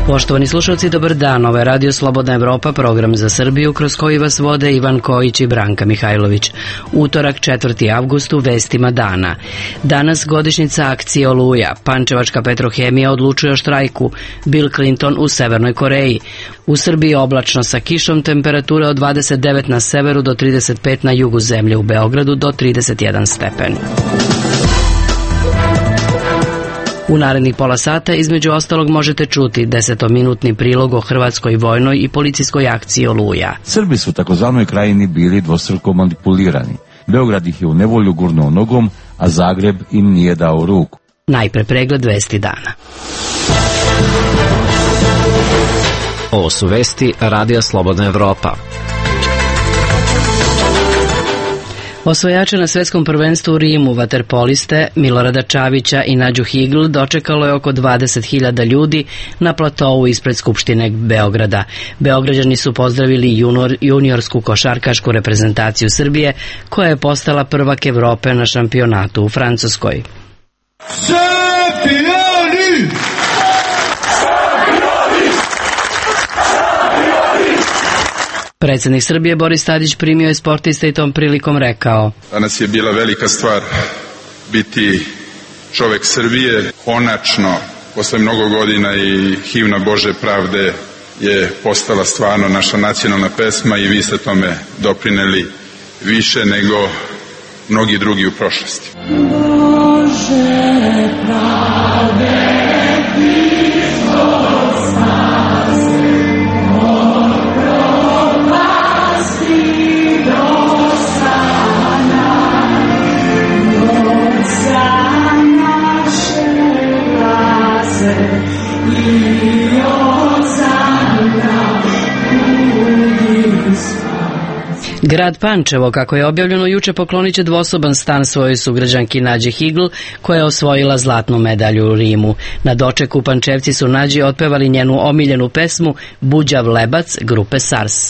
Poštovani slušalci, dobar dan. Ovo je Radio Slobodna Evropa, program za Srbiju, kroz koji vas vode Ivan Kojić i Branka Mihajlović. Utorak, 4. avgust, u vestima dana. Danas godišnjica akcije Oluja. Pančevačka Petrohemija odlučuje o štrajku. Bill Clinton u Severnoj Koreji. U Srbiji oblačno sa kišom, temperatura od 29 na severu do 35 na jugu zemlje, u Beogradu do 31 stepen. U narednih pola sata između ostalog možete čuti 10-minutni prilog o hrvatskoj vojnoj i policijskoj akciji Oluja. Srbi su u takozvanoj krajini bili dvostruko manipulirani. Beograd ih je u nevolju gurnuo nogom, a Zagreb im nije dao ruku. Najpre pregled vesti dana. Ovo su vesti Radija Slobodna Evropa. Osvajače na svetskom prvenstvu u Rimu, vaterpoliste Milorada Čavića i Nađu Higl, dočekalo je oko 20.000 ljudi na platovu ispred Skupštine Beograda. Beograđani su pozdravili juniorsku košarkašku reprezentaciju Srbije, koja je postala prvak Evrope na šampionatu u Francuskoj. Predsjednik Srbije Boris Tadić primio je sportiste i tom prilikom rekao: Danas je bila velika stvar biti čovek Srbije. Konačno, posle mnogo godina, i himna Bože pravde je postala stvarno naša nacionalna pesma i vi ste tome doprineli više nego mnogi drugi u prošlosti. Bože pravde, Grad Pančevo, kako je objavljeno juče, poklonit će dvosoban stan svojoj sugrađanki Nađi Higl, koja je osvojila zlatnu medalju u Rimu. Na dočeku Pančevci su Nađi otpevali njenu omiljenu pesmu Buđav lebac grupe SARS.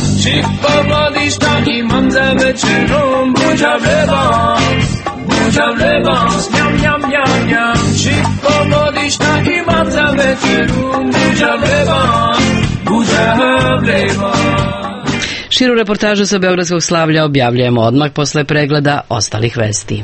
Širu reportažu sa Beogradskog slavlja objavljujemo odmah posle pregleda ostalih vesti.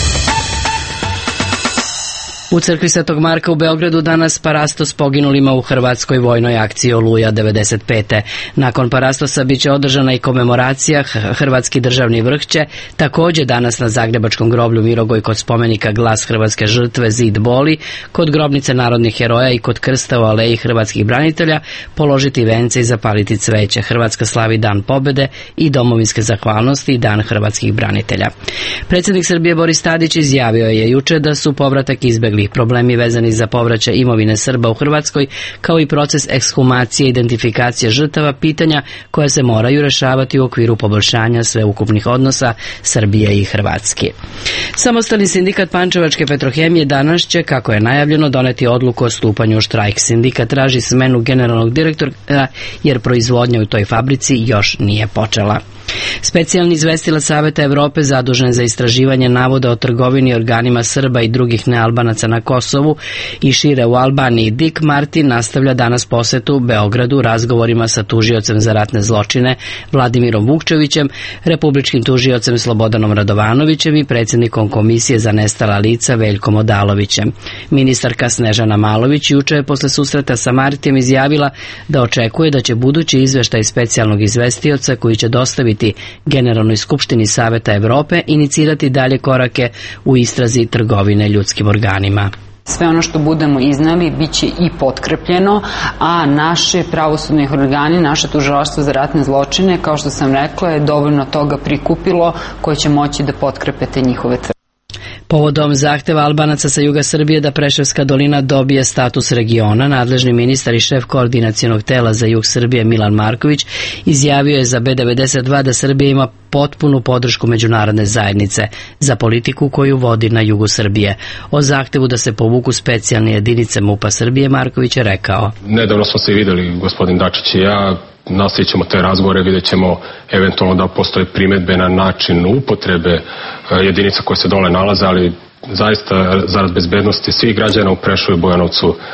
U crkvi Svetog Marka u Beogradu danas parastos poginulima u hrvatskoj vojnoj akciji Oluja 95. Nakon parastosa biće održana i komemoracija. Hrvatski državni vrh će također danas na Zagrebačkom groblju Mirogoj kod spomenika Glas hrvatske žrtve Zid boli, kod grobnice narodnih heroja i kod krsta u aleji hrvatskih branitelja položiti vence i zapaliti cveće. Hrvatska slavi Dan pobede i domovinske zahvalnosti i Dan hrvatskih branitelja. Predsjednik Srbije Boris Tadić izjavio je juče da su povratak izbegli problemi vezani za povraćaj imovine Srba u Hrvatskoj, kao i proces ekshumacije i identifikacije žrtava, pitanja koja se moraju rešavati u okviru poboljšanja sveukupnih odnosa Srbije i Hrvatske. Samostalni sindikat Pančevačke Petrohemije danas će, kako je najavljeno, doneti odluku o stupanju u štrajk. Sindikat traži smenu generalnog direktora jer proizvodnja u toj fabrici još nije počela. Specijalni izvestilac Saveta Evrope zadužen za istraživanje navoda o trgovini organima Srba i drugih nealbanaca na Kosovu i šire u Albaniji Dick Martin nastavlja danas posetu Beogradu razgovorima sa tužiocem za ratne zločine Vladimirom Vukčevićem, republičkim tužiocem Slobodanom Radovanovićem i predsjednikom Komisije za nestala lica Veljkom Odalovićem. Ministarka Snežana Malović juče je posle susreta sa Martijem izjavila da očekuje da će budući izveštaj specijalnog izvestioca koji će dostaviti Generalnoj skupštini Saveta Evrope inicirati dalje korake u istrazi trgovine ljudskim organima. Sve ono što budemo iznali biće i potkrepljeno, a naše pravosudnih organi, naše tužilaštvo za ratne zločine, kao što sam rekla, je dovoljno toga prikupilo koje će moći da potkrepe te njihove tvrdnje. Povodom zahteva Albanaca sa juga Srbije da Preševska dolina dobije status regiona, nadležni ministar i šef koordinacionog tela za jug Srbije Milan Marković izjavio je za B92 da Srbija ima potpunu podršku međunarodne zajednice za politiku koju vodi na jugu Srbije. O zahtevu da se povuku specijalne jedinice MUP-a Srbije Marković je rekao: Nedavno smo se videli, gospodin Dačić i ja, nastavit ćemo te razgovore, vidjet ćemo eventualno da postoje primedbe na način upotrebe jedinica koje se dole nalaze, ali zaista zarad bezbednosti svih građana u Preševu i Bujanovcu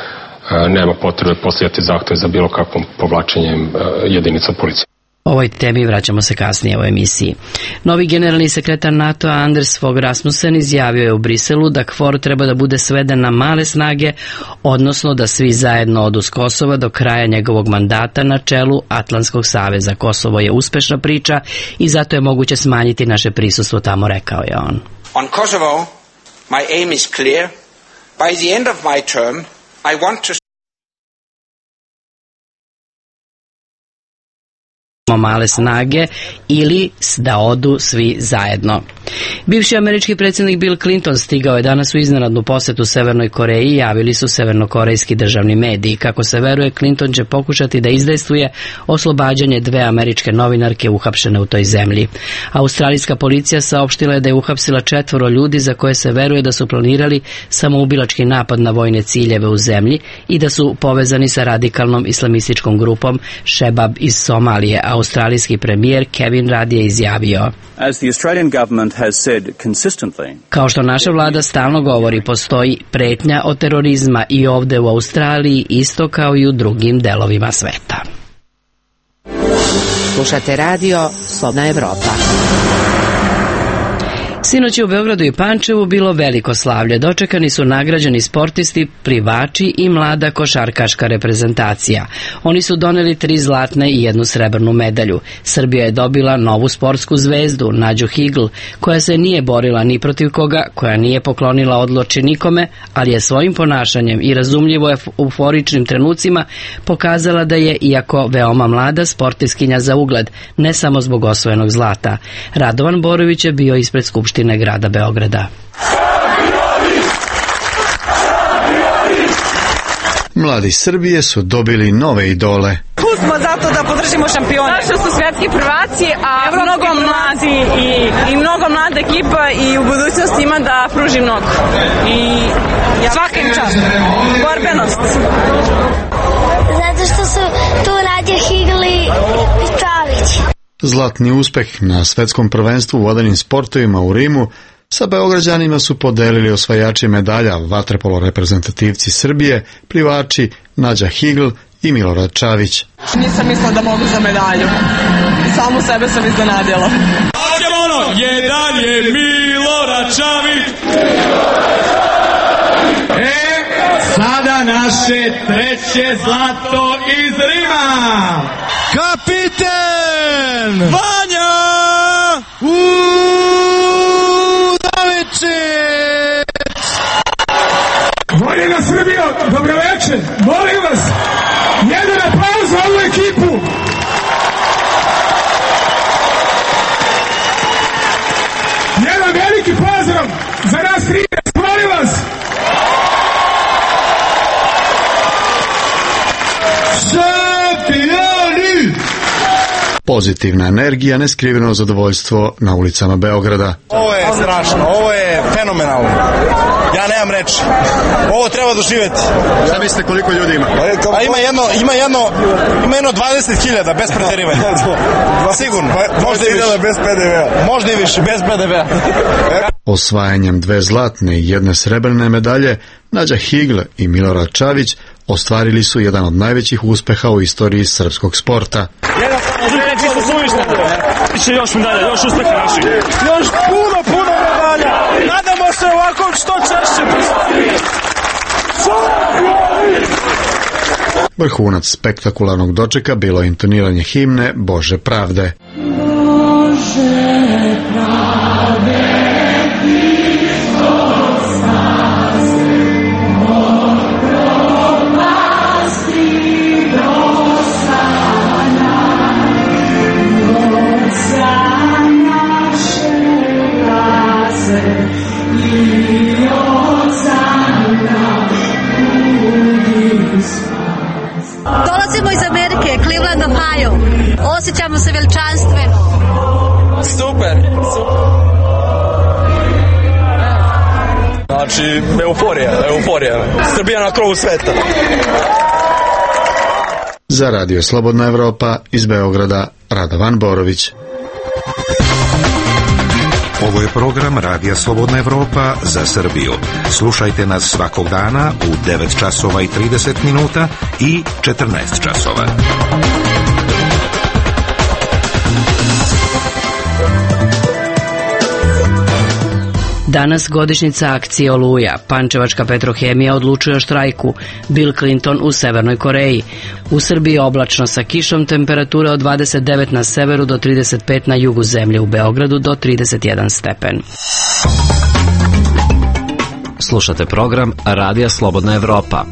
nema potrebe postavljati zahtjev za bilo kakvom povlačenjem jedinica policije. Ovoj temi vraćamo se kasnije u emisiji. Novi generalni sekretar NATO-a Anders Fogh Rasmussen izjavio je u Briselu da KFOR treba da bude sveden na male snage, odnosno da svi zajedno odu s Kosova do kraja njegovog mandata na čelu Atlantskog saveza. Kosovo je uspešna priča i zato je moguće smanjiti naše prisustvo tamo, rekao je on. On Kosovo, my aim is clear. By the end of my term, I want to male snage ili da odu svi zajedno. Bivši američki predsjednik Bill Clinton stigao je danas u iznenadnu posetu Severnoj Koreji, javili su severnokorejski državni mediji. Kako se veruje, Clinton će pokušati da izdejstvuje oslobađanje 2 američke novinarke uhapšene u toj zemlji. Australijska policija saopštila je da je uhapsila 4 ljudi za koje se veruje da su planirali samoubilački napad na vojne ciljeve u zemlji i da su povezani sa radikalnom islamističkom grupom Šebab iz Somalije. Australijski premijer Kevin Rudd je izjavio: kao što naša vlada stalno govori, postoji pretnja od terorizma i ovde u Australiji, isto kao i u drugim delovima sveta. Slušate radio Slobodna Evropa. Sinoć je u Beogradu i Pančevu bilo veliko slavlje. Dočekani su nagrađeni sportisti, plivači i mlada košarkaška reprezentacija. Oni su doneli 3 zlatne i 1 srebrnu medalju. Srbija je dobila novu sportsku zvezdu, Nađu Higl, koja se nije borila ni protiv koga, koja nije poklonila odloči nikome, ali je svojim ponašanjem i razumljivo euforičnim trenucima pokazala da je, iako veoma mlada, sportiskinja za ugled, ne samo zbog osvojenog zlata. Radovan Borović je bio ispred Skupštine grada Beograda. Mladi Srbije su dobili nove idole. Tu smo zato da podržimo šampione. Naši su svjetski prvaci, a mnogo mladi i mnogo mlada ekipa i u budućnosti ima da pruži mnogo. I svaka im čast. Borbenost. Zato što su tu Nađa Higl i Čavić. Zlatni uspeh na svetskom prvenstvu u vodenim sportovima u Rimu sa Beograđanima su podelili osvajači medalja, vaterpolo reprezentativci Srbije, plivači Nađa Higl i Milorad Čavić. Nisam mislila da mogu za medalju. Samu sebe sam iznenadila. Jedan je Milorad Čavić. Sada naše 3. zlato iz Rima. Kapiten Vanja Udovičić. Voljena Srbijo, dobro večer, molim vas, jedan aplauz za ovu ekipu. Jedan veliki pozdrav za nas 30, molim vas. Pozitivna energija, neskriveno zadovoljstvo na ulicama Beograda. Ovo je strašno, ovo je fenomenalno. Ja nemam reči. Ovo treba doživjeti. Šta mislite koliko ljudi ima? A ima jedno 20.000 bez preterivanja. Sigurno. Možda i više. Bez PDV-a. Možda i više, bez PDV-a. Osvajanjem 2 zlatne i 1 srebrne medalje, Nađa Higl i Milorad Čavić ostvarili su jedan od najvećih uspeha u istoriji srpskog sporta. Biće još medalja, još uspeha naših. Još puno medalja. Nadamo se ovako što češće. Vrhunac spektakularnog dočeka bilo je intoniranje himne Bože pravde. Bože pravde. Dolazimo iz Amerike, Cleveland, Ohio. Osjećamo se veličanstveno. Super. Znači, euforija. Srbija na krovu sveta. Za Radio Slobodna Evropa iz Beograda, Radovan Borović. Ovo je program Radija Slobodna Evropa za Srbiju. Slušajte nas svakog dana u 9 časova i 30 minuta i 14 časova. Danas godišnjica akcije Oluja. Pančevačka Petrohemija odlučuje o štrajku. Bill Clinton u Severnoj Koreji. U Srbiji oblačno sa kišom, temperatura od 29 na severu do 35 na jugu zemlje, u Beogradu do 31 stepen. Slušate program Radija Slobodna Evropa.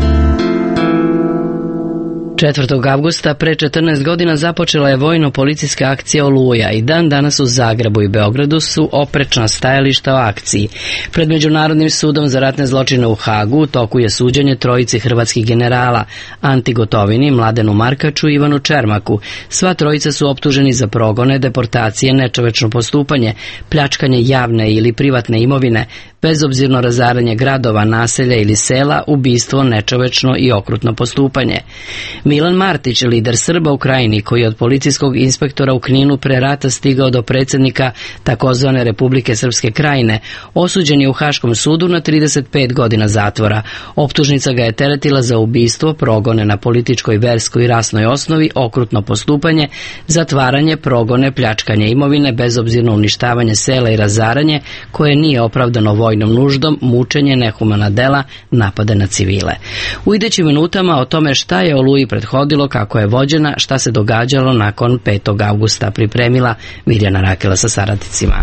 4. avgusta pre 14 godina započela je vojno-policijska akcija Oluja i dan danas u Zagrebu i Beogradu su oprečna stajališta o akciji. Pred Međunarodnim sudom za ratne zločine u Hagu u toku je suđenje trojici hrvatskih generala, Anti Gotovini, Mladenu Markaču i Ivanu Čermaku. Sva trojica su optuženi za progone, deportacije, nečovečno postupanje, pljačkanje javne ili privatne imovine, bezobzirno razaranje gradova, naselja ili sela, ubistvo, nečovečno i okrutno postupanje. Milan Martić, lider Srba u Krajini, koji je od policijskog inspektora u Kninu pre rata stigao do predsjednika takozvane Republike Srpske Krajine, osuđen je u Haškom sudu na 35 godina zatvora. Optužnica ga je teretila za ubistvo, progone na političkoj, verskoj i rasnoj osnovi, okrutno postupanje, zatvaranje, progone, pljačkanje imovine, bezobzirno uništavanje sela i razaranje koje nije opravdano vojnom nuždom, mučenje, nehumana dela, napade na civile. U idućim minutama o tome šta je Oluji prethodilo, kako je vođena, šta se događalo nakon 5. avgusta pripremila Mirjana Rakela sa saradnicima.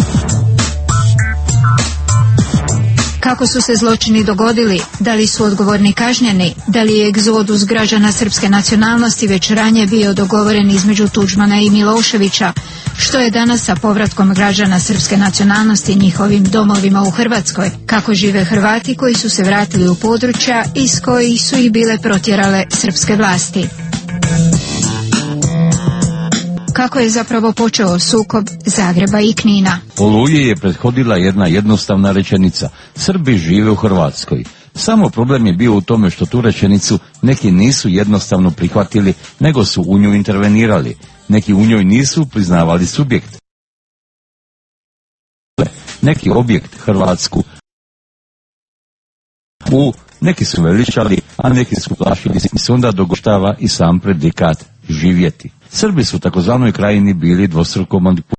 Kako su se zločini dogodili, da li su odgovorni kažnjeni, da li je egzodus građana srpske nacionalnosti već ranije bio dogovoren između Tuđmana i Miloševića, što je danas sa povratkom građana srpske nacionalnosti i njihovim domovima u Hrvatskoj, kako žive Hrvati koji su se vratili u područja iz kojih su ih bile protjerale srpske vlasti. Kako je zapravo počeo sukob Zagreba i Knina. Oluji je prethodila jedna jednostavna rečenica. Srbi žive u Hrvatskoj. Samo problem je bio u tome što tu rečenicu neki nisu jednostavno prihvatili, nego su u nju intervenirali. Neki u njoj nisu priznavali subjekt. Neki objekt Hrvatsku. Neki su veličali, a neki su plašili i se onda dogoštava i sam predikat živjeti. Srbi su u takozvanoj Krajini bili dvostruko manipulirani.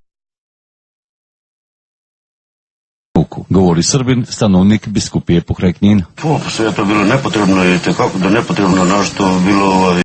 Govori Srbin, stanovnik biskupije pokraj Knina. Sve je to bilo nepotrebno i tekako da nepotrebno, našto bilo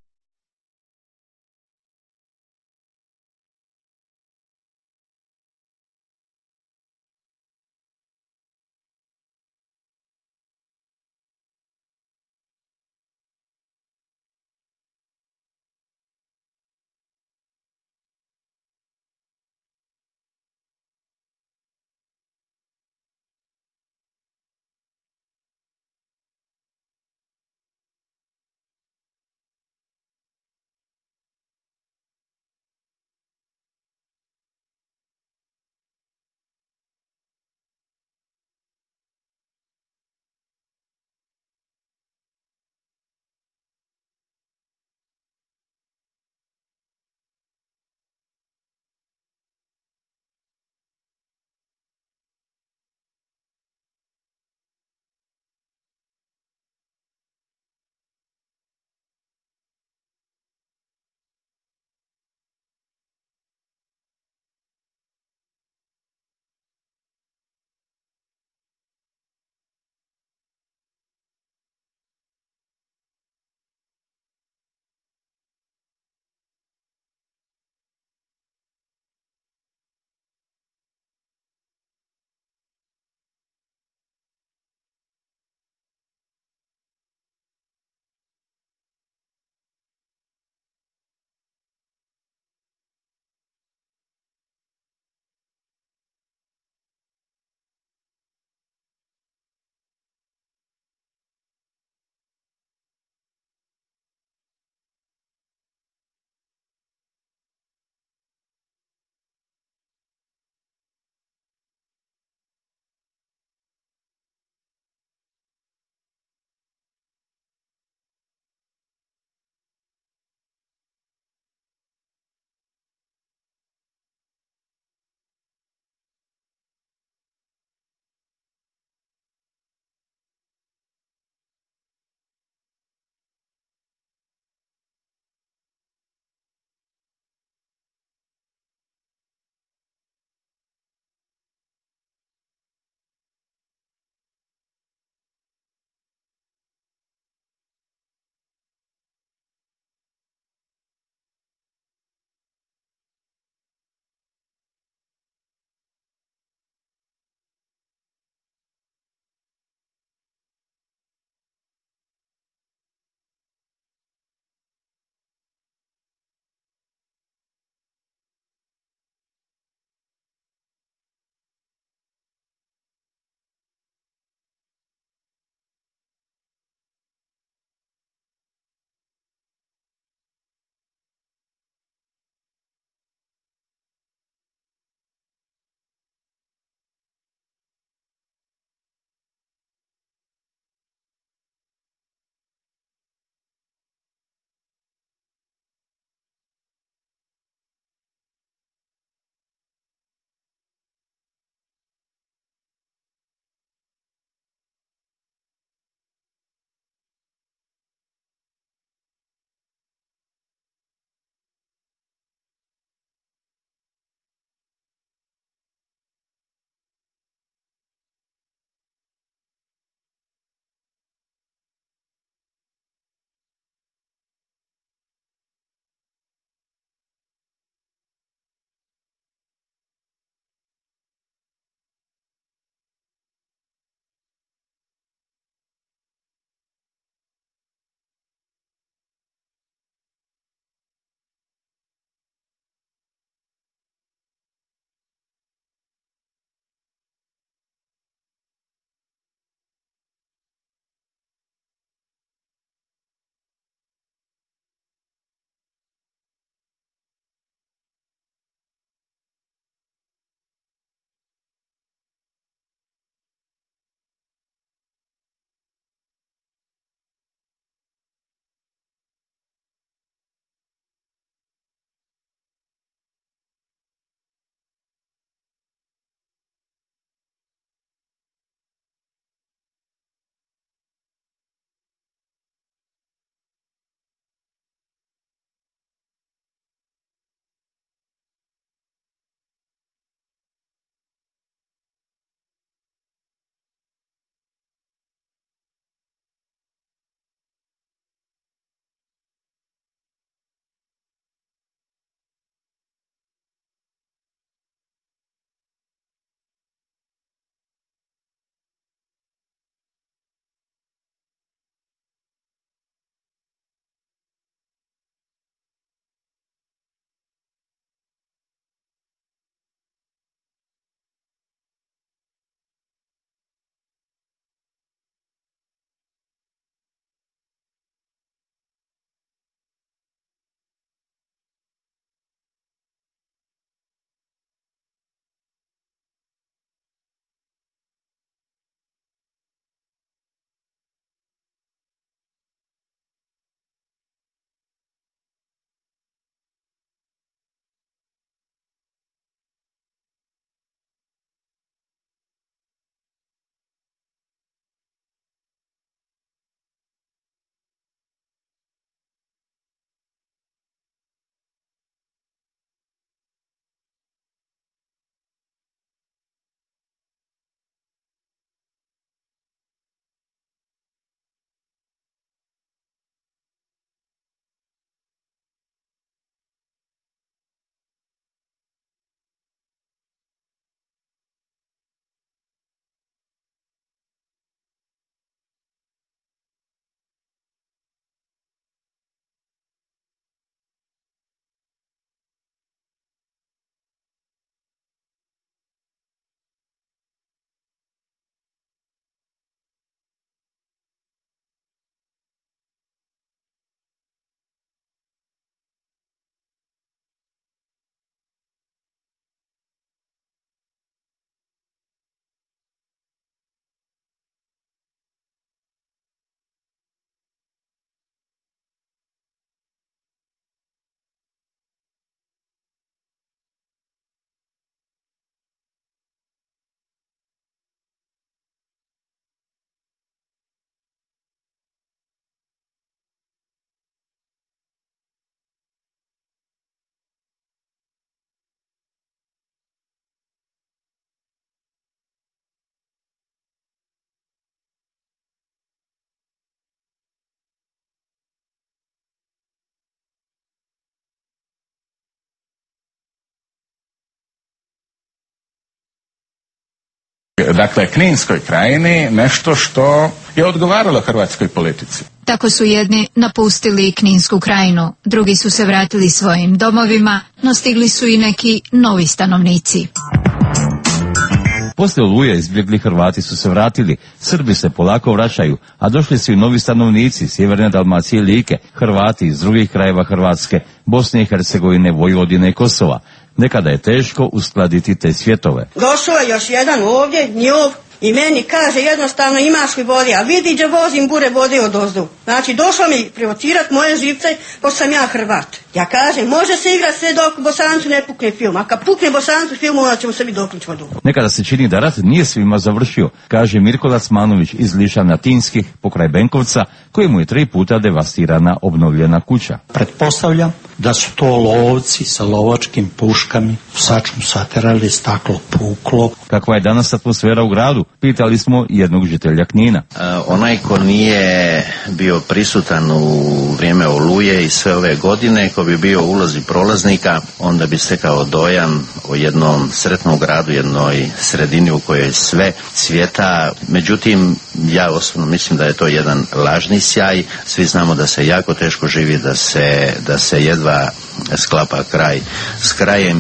dakle Kninskoj krajini, nešto što je odgovaralo hrvatskoj politici. Tako su jedni napustili Kninsku krajinu, drugi su se vratili svojim domovima, no stigli su i neki novi stanovnici. Poslije Oluje izbjegli Hrvati su se vratili, Srbi se polako vraćaju, a došli su i novi stanovnici Sjeverne Dalmacije i Like, Hrvati iz drugih krajeva Hrvatske, Bosne i Hercegovine, Vojvodine i Kosova. Nekada je teško uskladiti te svjetove. Došao je još jedan ovdje, njov, i meni kaže jednostavno imaš li vode, a vidi gdje vozim bure vode odozdu. Znači došao mi provocirat moje živce, pošto sam ja Hrvat. Ja kažem, može se igrati sve dok Bosancu ne pukne film, a kad pukne Bosancu film, onda ćemo sebi doključ vodu. Nekada se čini da rat nije svima završio, kaže Mirko Lacmanović iz Lišana Tinskih pokraj Benkovca, kojemu je 3 puta devastirana obnovljena kuća. Pretpostavljam da su to lovci sa lovačkim puškami, sačom saterali, staklo puklo. Kakva je danas atmosfera u gradu? Pitali smo jednog žitelja Knina. Onaj ko nije bio prisutan u vrijeme Oluje i sve ove godine, ko bi bio u ulozi prolaznika, onda bi stekao dojam o jednom sretnom gradu, jednoj sredini u kojoj sve cvjeta. Međutim, ja osobno mislim da je to jedan lažni sjaj. Svi znamo da se jako teško živi, da se jedva sklapa kraj s krajem.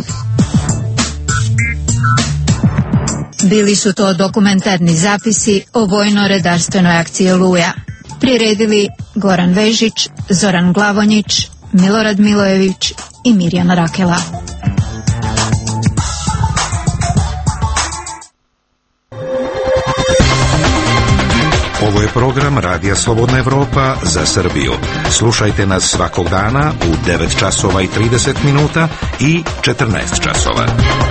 Bili su to dokumentarni zapisi o vojno-redarstvenoj akciji Oluja. Priredili Goran Vežić, Zoran Glavonjić, Milorad Milojević i Mirjana Rakela. Ovo je program Radija Slobodna Evropa za Srbiju. Slušajte nas svakog dana u 9 časova i 30 minuta i 14 časova.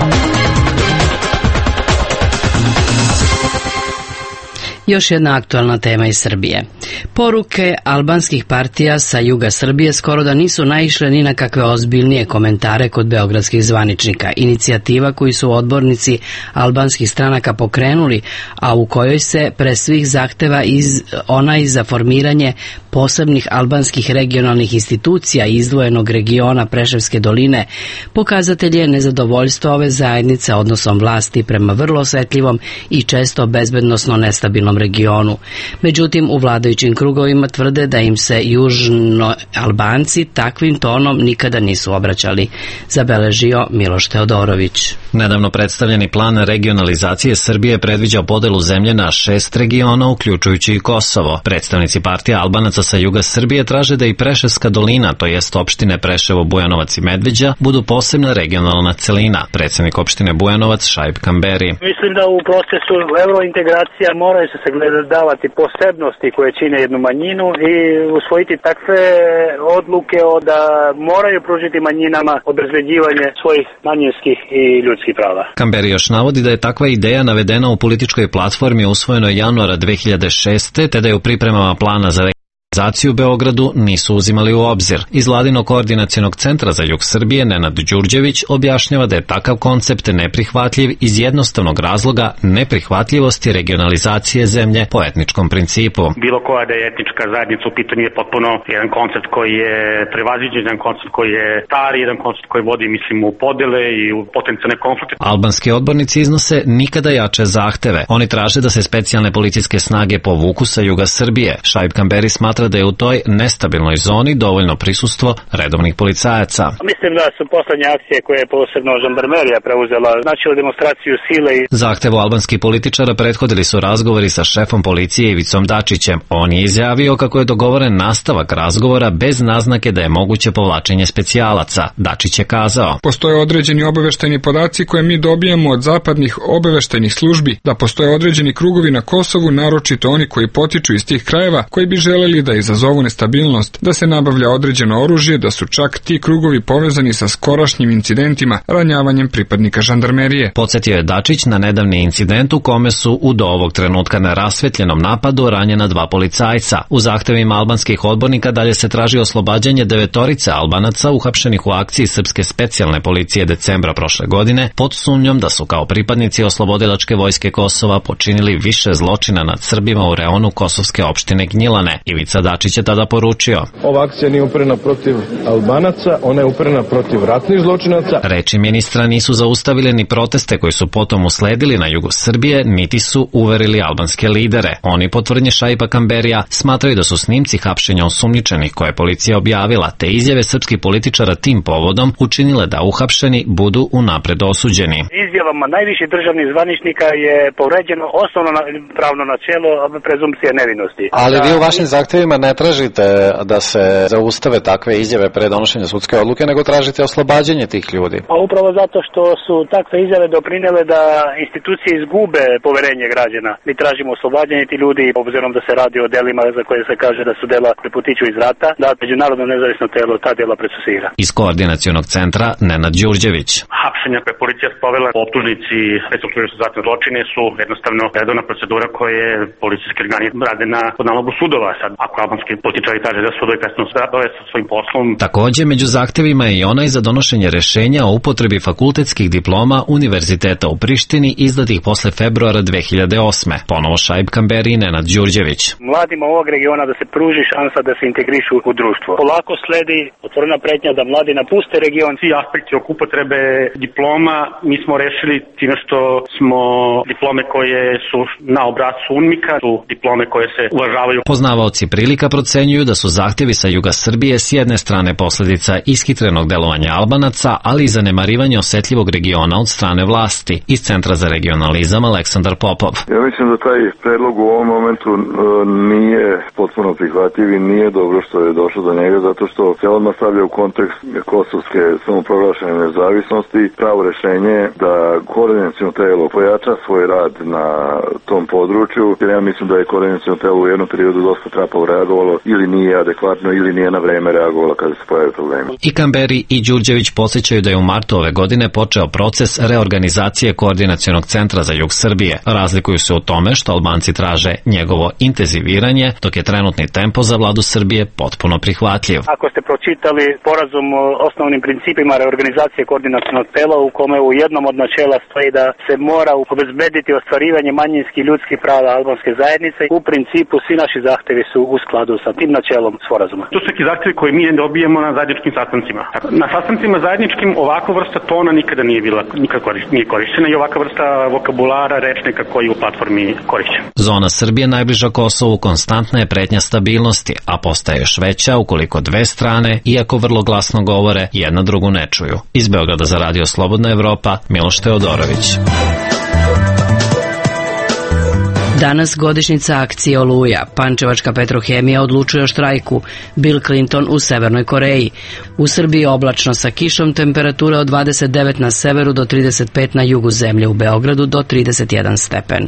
Još jedna aktualna tema iz Srbije. Poruke albanskih partija sa juga Srbije skoro da nisu naišle ni na kakve ozbiljnije komentare kod beogradskih zvaničnika. Inicijativa koju su odbornici albanskih stranaka pokrenuli, a u kojoj se pre svih zahteva onaj za formiranje posebnih albanskih regionalnih institucija izdvojenog regiona Preševske doline, pokazatelj je nezadovoljstva ove zajednice odnosom vlasti prema vrlo osetljivom i često bezbednosno nestabilnom regionu. Međutim, u vladajućim krugovima tvrde da im se južno Albanci takvim tonom nikada nisu obraćali, zabeležio Miloš Teodorović. Nedavno predstavljeni plan regionalizacije Srbije predviđa podelu zemlje na 6 regiona, uključujući i Kosovo. Predstavnici partija Albanaca sa juga Srbije traže da i Preševska dolina, to jest opštine Preševo, Bujanovac i Medveđa, budu posebna regionalna celina. Predsjednik opštine Bujanovac Šaip Kamberi. Mislim da u procesu eurointegracija moraju se sagledavati posebnosti koje čine jednu manjinu i usvojiti takve odluke da moraju pružiti manjinama obezbeđivanje svojih manjinskih i ljudskih prava. Kamberi još navodi da je takva ideja navedena u političkoj platformi usvojenoj januara 2006. te da je u pripremama plana za regionalizaciju u Beogradu nisu uzimali u obzir. Iz Vladinog koordinacionog centra za jug Srbije Nenad Đurđević objašnjava da je takav koncept neprihvatljiv iz jednostavnog razloga neprihvatljivosti regionalizacije zemlje po etničkom principu. Bilo koja da je etnička zajednica u pitanju je potpuno jedan koncept koji je prevaziđen, jedan koncept koji je stari, jedan koncept koji vodi, mislim, u podele i u potencijalne konflikte. Albanski odbornici iznose nikada jače zahteve. Oni traže da se specijalne policijske snage povuku sa juga Srbije. Šaip Kamberi smatra da je u toj nestabilnoj zoni dovoljno prisustvo redovnih policajaca. Mislim da su poslednje akcije koje je posebno žandarmerija preuzela značilo demonstraciju sile i... Zahtevu albanskih političara prethodili su razgovori sa šefom policije Ivicom Dačićem. On je izjavio kako je dogovoren nastavak razgovora bez naznake da je moguće povlačenje specijalaca. Dačić je kazao: Postoje određeni obaveštajni podaci koje mi dobijamo od zapadnih obaveštajnih službi, da postoje određeni krugovi na Kosovu, naročito oni koji potiču iz tih krajeva, koji bi želeli da izazovu nestabilnost, da se nabavlja određeno oružje, da su čak ti krugovi povezani sa skorašnjim incidentima, ranjavanjem pripadnika žandarmerije. Podsjetio je Dačić na nedavni incident u kome su u do ovog trenutka na rasvetljenom napadu ranjena 2 policajca. U zahtevima albanskih odbornika dalje se traži oslobađanje 9 Albanaca uhapšenih u akciji srpske specijalne policije decembra prošle godine pod sumnjom da su kao pripadnici oslobodilačke vojske Kosova počinili više zločina nad Srbima u reonu kosovske opštine Gnjilane. Ivica Dačić je tada poručio: Ova akcija nije uperena protiv Albanaca, ona je uperena protiv ratnih zločinaca. Reči ministra nisu zaustavili ni proteste koji su potom usledili na jugu Srbije, niti su uverili albanske lidere. Oni, po tvrdnji Šaipa Kamberija, smatraju da su snimci hapšenja osumnjičenih koje je policija objavila, te izjave srpskih političara tim povodom učinile da uhapšeni budu unapred osuđeni. Izjavama najviših državnih zvaničnika je povređeno osnovno pravno načelo prezumpcije nevinosti. Ali vi u vašim zahtevima ne tražite da se zaustave takve izjave pre donošenja sudske odluke, nego tražite oslobađanje tih ljudi. Pa upravo zato što su takve izjave doprinele da institucije izgube poverenje građana. Mi tražimo oslobađanje tih ljudi, obzirom da se radi o delima za koje se kaže da su dela preputiču iz rata, da međunarodno nezavisno telo ta dela procesuira. Iz Koordinacionog centra Nenad Đurđević. Hapšenja koje policija sprovela po optužnici za ratne zločine su jednostavno redovna procedura koje policijski organi rade po nalogu sudova. Sad, ako albanski političari kaže da sudovi kasno sve sa svojim poslom. Takođe, među zahtevima je i onaj za donošenje rešenja o upotrebi fakultetskih diploma Univerziteta u Prištini izdatih posle februara 2008. Ponovo Šaip Kamberi i Nenad Đurđević. Mladima ovog regiona da se pruži šansa da se integrišu u društvo. Polako sledi otvorena pretnja da mladi napuste region. Svi aspekti oko upotrebe diploma mi smo rešili time što smo diplome koje su na obrascu UNMIK-a, su diplome koje se uvažavaju. Poznavaoci prilika procenjuju da su zahtjevi sa juga Srbije s jedne strane posledica ishitrenog delovanja Albanaca, ali i zanemarivanja osetljivog regiona od strane vlasti. Iz Centra za regionalizam Aleksandar Popov. Ja mislim da taj predlog u ovom momentu nije potpuno prihvatljiv i nije dobro što je došlo do njega, zato što se odmah stavlja u kontekst kosovske samoproglašene nezavisnosti. Pravo rešenje da koordinaciono telo pojača svoj rad na tom području, jer ja mislim da je koordinaciono telo u jednom periodu dosta trapavo reagovalo ili nije adekvatno ili nije na vreme reagovalo kada se pojave problemi. I Kamberi i Đurđević podsjećaju da je u martu ove godine počeo proces reorganizacije Koordinacionog centra za jug Srbije. Razlikuju se u tome što Albanci traže njegovo intenziviranje, dok je trenutni tempo za vladu Srbije potpuno prihvatljiv. Ako ste pročitali sporazum o osnovnim principima reorganizacije koordinacionog tela u kome u jednom od načela stoji da se mora obezbediti ostvarivanje manjinskih ljudskih prava albanske zajednice, u principu svi naši zahtevi su u skladu sa tim načelom sporazuma. To su neki zahtevi koje mi dobijemo na zajedničkim sastancima. Na sastancima zajedničkim ovakva vrsta tona nikada nije bila, nije korišćena i ovakva vrsta vokabulara, rečnika koji u platformi korišćen. Zona Srbije najbliža Kosovu konstantna je pretnja stabilnosti, a postaje još veća ukoliko dve strane, iako vrlo glasno govore, jedna drugu ne čuju. Iz Beograda za Radio Slobodna Evropa, Miloš Teodorović. Danas godišnjica akcije Oluja. Pančevačka Petrohemija odlučuje o štrajku. Bill Clinton u Severnoj Koreji. U Srbiji oblačno sa kišom, temperatura od 29 na severu do 35 na jugu zemlje, u Beogradu do 31 stepen.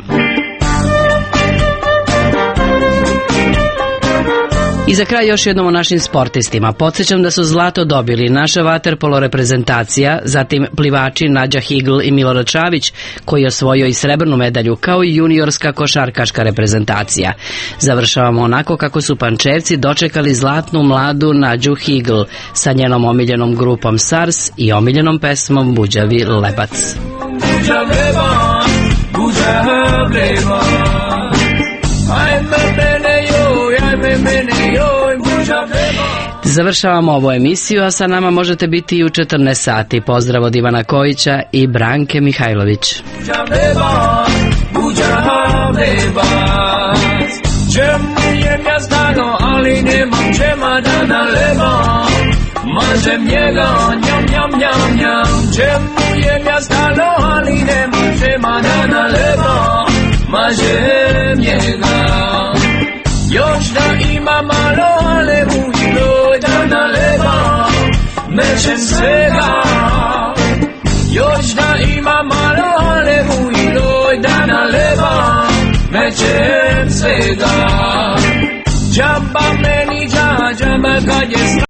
I za kraj još jednom o našim sportistima. Podsjećam da su zlato dobili naša vaterpolo reprezentacija, zatim plivači Nađa Higl i Milorad Čavić, koji je osvojio i srebrnu medalju, kao i juniorska košarkaška reprezentacija. Završavamo onako kako su Pančevci dočekali zlatnu mladu Nađu Higl sa njenom omiljenom grupom SARS i omiljenom pesmom Buđavi Lebac. Završavamo ovu emisiju, a sa nama možete biti i u 14 sati. Pozdrav od Ivana Kojića i Branke Mihajlović. Čemujem ja stano, ali nemam čema da nalevam. Mažem njega, njam, njam, njam, njam. Čemujem ja stano, ali nemam čema da nalevam. Mažem njega. Još da ima malo, ale mu i doj da nalevam. Mećem svega. Još da ima malo, ale mu i doj da nalevam. Mećem svega. Džamba meni džaba kad je